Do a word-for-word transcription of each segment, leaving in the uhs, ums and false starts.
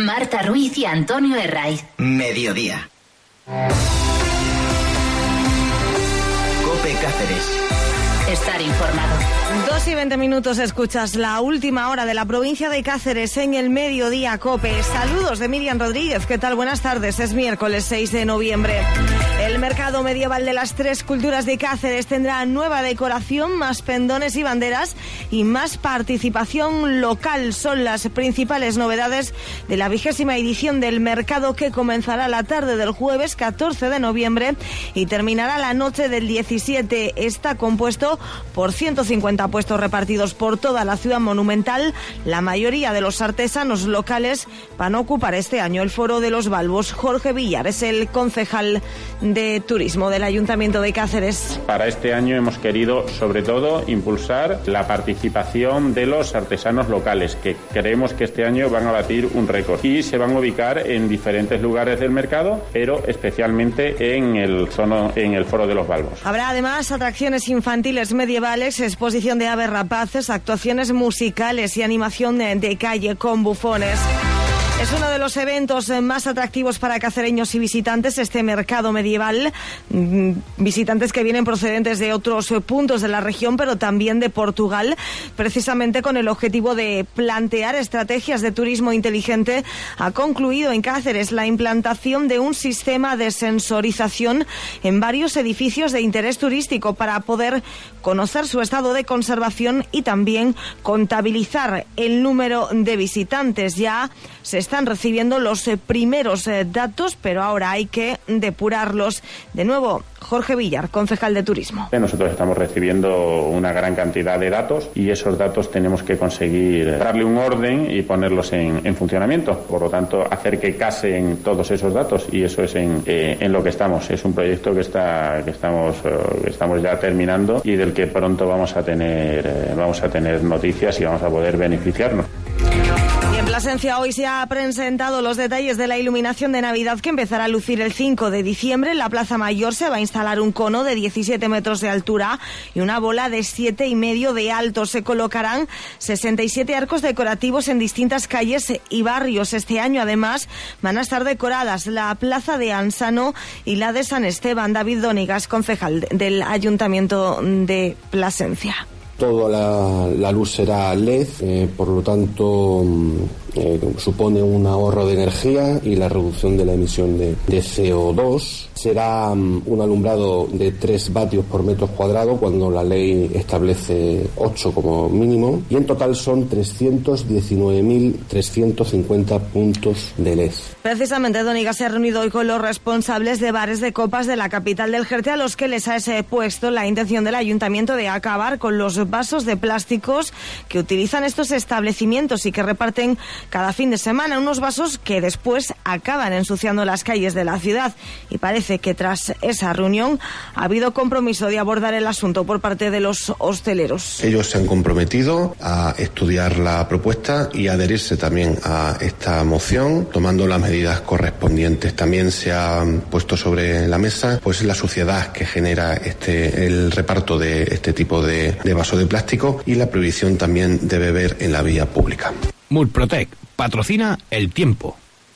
Marta Ruiz y Antonio Herraiz. Mediodía. COPE Cáceres. Estar informado. Dos y veinte minutos, escuchas la última hora de la provincia de Cáceres en el Mediodía COPE. Saludos de Miriam Rodríguez. ¿Qué tal? Buenas tardes. Es miércoles seis de noviembre. El mercado medieval de las Tres Culturas de Cáceres tendrá nueva decoración, más pendones y banderas y más participación local. Son las principales novedades de la vigésima edición del mercado, que comenzará la tarde del jueves catorce de noviembre y terminará la noche del diecisiete. Está compuesto por ciento cincuenta puestos repartidos por toda la ciudad monumental. La mayoría de los artesanos locales van a ocupar este año el Foro de los Balbos. Jorge Villar es el concejal de Turismo del Ayuntamiento de Cáceres. Para este año hemos querido, sobre todo, impulsar la participación de los artesanos locales, que creemos que este año van a batir un récord y se van a ubicar en diferentes lugares del mercado, pero especialmente en el, zono, en el Foro de los Balbos. Habrá además atracciones infantiles medievales, exposición de aves rapaces, actuaciones musicales y animación de, de calle con bufones. Es uno de los eventos más atractivos para cacereños y visitantes, este mercado medieval. Visitantes que vienen procedentes de otros puntos de la región, pero también de Portugal, precisamente con el objetivo de plantear estrategias de turismo inteligente. Ha concluido en Cáceres la implantación de un sistema de sensorización en varios edificios de interés turístico para poder conocer su estado de conservación y también contabilizar el número de visitantes. Ya se están recibiendo los eh, primeros eh, datos, pero ahora hay que depurarlos. De nuevo, Jorge Villar, concejal de Turismo. Nosotros estamos recibiendo una gran cantidad de datos y esos datos tenemos que conseguir darle un orden y ponerlos en, en funcionamiento. Por lo tanto, hacer que casen todos esos datos, y eso es en, eh, en lo que estamos. Es un proyecto que está que estamos eh, que estamos ya terminando y del que pronto vamos a tener eh, vamos a tener noticias y vamos a poder beneficiarnos. En Plasencia hoy se ha presentado los detalles de la iluminación de Navidad, que empezará a lucir el cinco de diciembre. En la Plaza Mayor se va a instalar un cono de diecisiete metros de altura y una bola de siete y medio de alto. Se colocarán sesenta y siete arcos decorativos en distintas calles y barrios. Este año, además, van a estar decoradas la Plaza de Ansano y la de San Esteban. David Donigas, concejal del Ayuntamiento de Plasencia. Toda la, la luz será L E D, eh, por lo tanto eh, supone un ahorro de energía y la reducción de la emisión de, de C O dos. Será um, un alumbrado de tres vatios por metro cuadrado, cuando la ley establece ocho como mínimo, y en total son trescientos diecinueve mil trescientos cincuenta puntos de L E D. Precisamente Donigas se ha reunido hoy con los responsables de bares de copas de la capital del Jerte, a los que les ha puesto la intención del ayuntamiento de acabar con los vasos de plásticos que utilizan estos establecimientos y que reparten cada fin de semana, unos vasos que después acaban ensuciando las calles de la ciudad. Y parece que tras esa reunión ha habido compromiso de abordar el asunto por parte de los hosteleros. Ellos se han comprometido a estudiar la propuesta y adherirse también a esta moción, tomando las medidas correspondientes. También se ha puesto sobre la mesa pues la suciedad que genera este el reparto de este tipo de, de vasos de plástico y la prohibición también de beber en la vía pública. Murprotec patrocina El Tiempo.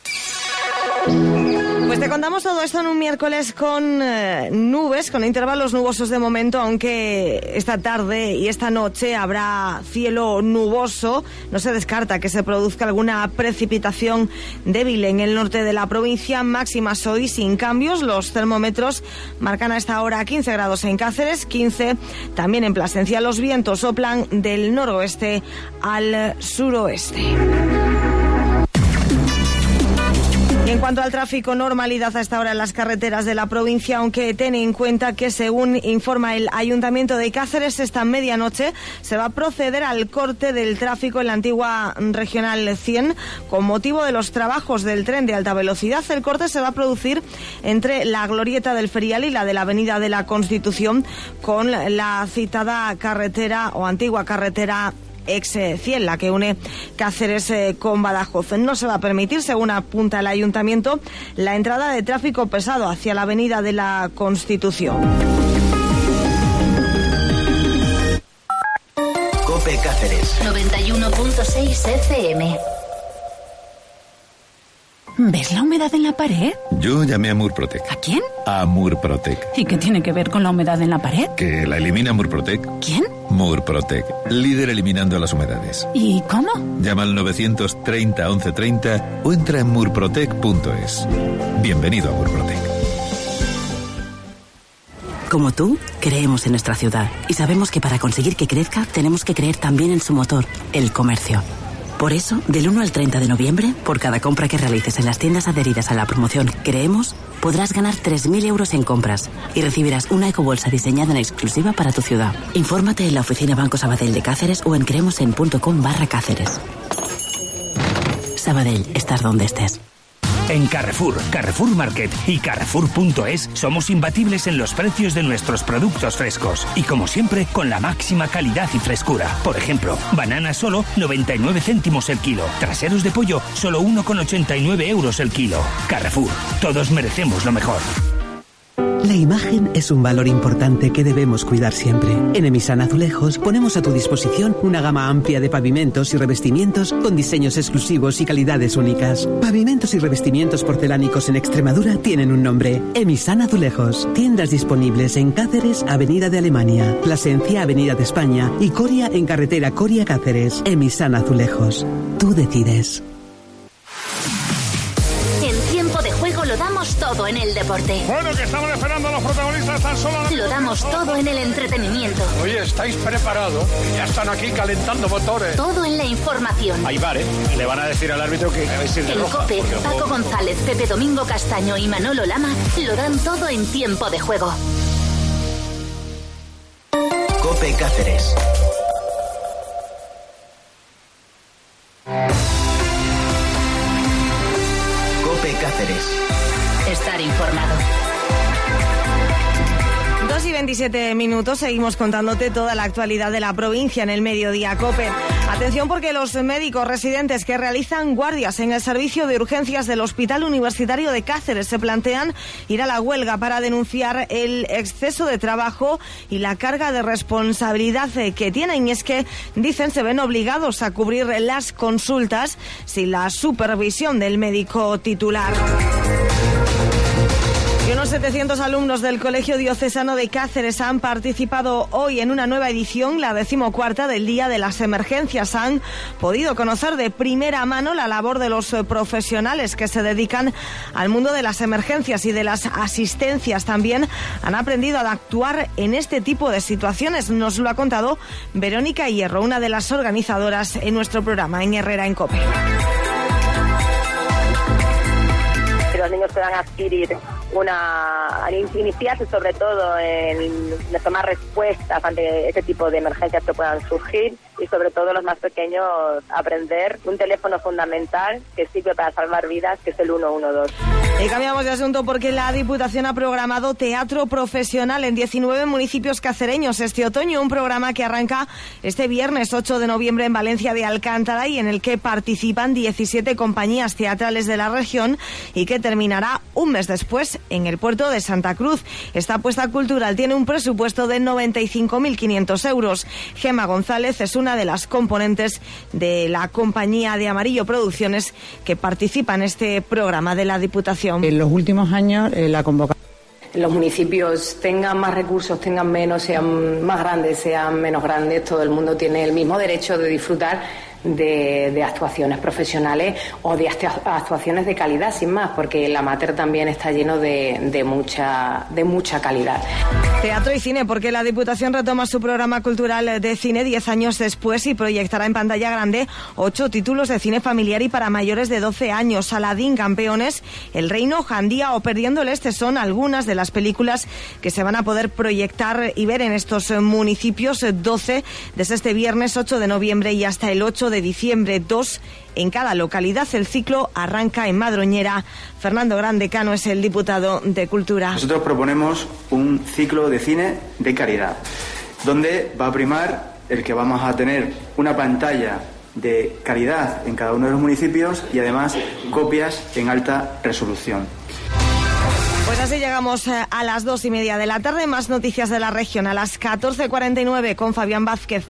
Pues te contamos todo esto en un miércoles con eh, nubes, con intervalos nubosos de momento, aunque esta tarde y esta noche habrá cielo nuboso. No se descarta que se produzca alguna precipitación débil en el norte de la provincia. Máximas hoy sin cambios. Los termómetros marcan a esta hora quince grados en Cáceres, quince también en Plasencia. Los vientos soplan del noroeste al suroeste. Y en cuanto al tráfico, normalidad a esta hora en las carreteras de la provincia, aunque ten en cuenta que, según informa el Ayuntamiento de Cáceres, esta medianoche se va a proceder al corte del tráfico en la antigua Regional cien con motivo de los trabajos del tren de alta velocidad. El corte se va a producir entre la glorieta del Ferial y la de la Avenida de la Constitución, con la citada carretera o antigua carretera ex cien, la que une Cáceres eh, con Badajoz. No se va a permitir, según apunta el Ayuntamiento, la entrada de tráfico pesado hacia la Avenida de la Constitución. COPE Cáceres noventa y uno punto seis F M. ¿Ves la humedad en la pared? Yo llamé a Murprotec. ¿A quién? A Murprotec. ¿Y qué tiene que ver con la humedad en la pared? Que la elimina Murprotec. ¿Quién? Murprotec, líder eliminando las humedades. ¿Y cómo? Llama al novecientos treinta once treinta o entra en murprotec punto es. Bienvenido a Murprotec. Como tú, creemos en nuestra ciudad y sabemos que para conseguir que crezca tenemos que creer también en su motor, el comercio. Por eso, del uno al treinta de noviembre, por cada compra que realices en las tiendas adheridas a la promoción Creemos, podrás ganar tres mil euros en compras y recibirás una ecobolsa diseñada en exclusiva para tu ciudad. Infórmate en la oficina Banco Sabadell de Cáceres o en creemosen.com barra Cáceres. Sabadell, estás donde estés. En Carrefour, Carrefour Market y Carrefour punto es somos imbatibles en los precios de nuestros productos frescos y como siempre con la máxima calidad y frescura. Por ejemplo, banana solo noventa y nueve céntimos el kilo, traseros de pollo solo uno con ochenta y nueve euros el kilo. Carrefour, todos merecemos lo mejor. La imagen es un valor importante que debemos cuidar siempre. En Emisan Azulejos ponemos a tu disposición una gama amplia de pavimentos y revestimientos con diseños exclusivos y calidades únicas. Pavimentos y revestimientos porcelánicos en Extremadura tienen un nombre: Emisan Azulejos. Tiendas disponibles en Cáceres, Avenida de Alemania, Plasencia, Avenida de España y Coria en carretera Coria-Cáceres. Emisan Azulejos. Tú decides. Lo damos todo en el deporte. Bueno, que estamos esperando a los protagonistas tan solo. Lo damos todo en el entretenimiento. Oye, ¿estáis preparados? Ya están aquí calentando motores. Todo en la información. Hay bar, ¿eh? Le van a decir al árbitro que debéis ir de en roja. COPE, Paco González, Pepe Domingo Castaño y Manolo Lama lo dan todo en tiempo de juego. COPE Cáceres. COPE Cáceres. Estar informado. dos y veintisiete minutos, seguimos contándote toda la actualidad de la provincia en el Mediodía COPE. Atención porque los médicos residentes que realizan guardias en el servicio de urgencias del Hospital Universitario de Cáceres se plantean ir a la huelga para denunciar el exceso de trabajo y la carga de responsabilidad que tienen. Y es que, dicen, se ven obligados a cubrir las consultas sin la supervisión del médico titular. Y unos setecientos alumnos del Colegio Diocesano de Cáceres han participado hoy en una nueva edición, la decimocuarta del Día de las Emergencias. Han podido conocer de primera mano la labor de los profesionales que se dedican al mundo de las emergencias y de las asistencias. También han aprendido a actuar en este tipo de situaciones. Nos lo ha contado Verónica Hierro, una de las organizadoras en nuestro programa en Herrera en COPE. Los niños puedan adquirir una, iniciarse sobre todo en tomar respuestas ante este tipo de emergencias que puedan surgir y sobre todo los más pequeños aprender un teléfono fundamental que sirve para salvar vidas, que es el uno uno dos. Y cambiamos de asunto porque la Diputación ha programado teatro profesional en diecinueve municipios cacereños este otoño, un programa que arranca este viernes ocho de noviembre en Valencia de Alcántara y en el que participan diecisiete compañías teatrales de la región y que terminará un mes después en el puerto de Santa Cruz. Esta apuesta cultural tiene un presupuesto de noventa y cinco mil quinientos euros. Gema González es una de las componentes de la compañía de Amarillo Producciones que participa en este programa de la Diputación. En los últimos años eh, la convocatoria los municipios tengan más recursos, tengan menos, sean más grandes, sean menos grandes, todo el mundo tiene el mismo derecho de disfrutar de, de actuaciones profesionales o de actuaciones de calidad, sin más, porque el amateur también está lleno de, de, mucha, de mucha calidad. Teatro y cine, porque la Diputación retoma su programa cultural de cine diez años después y proyectará en pantalla grande ocho títulos de cine familiar y para mayores de doce años. Aladín, Campeones, El Reino, Jandía o Perdiendo el Este son algunas de las películas que se van a poder proyectar y ver en estos municipios, doce desde este viernes ocho de noviembre y hasta el ocho de diciembre, dos en cada localidad. El ciclo arranca en Madroñera. Fernando Grandecano es el diputado de Cultura. Nosotros proponemos un ciclo de cine de calidad, donde va a primar el que vamos a tener una pantalla de calidad en cada uno de los municipios y además copias en alta resolución. Pues así llegamos a las dos y media de la tarde. Más noticias de la región a las catorce cuarenta y nueve con Fabián Vázquez.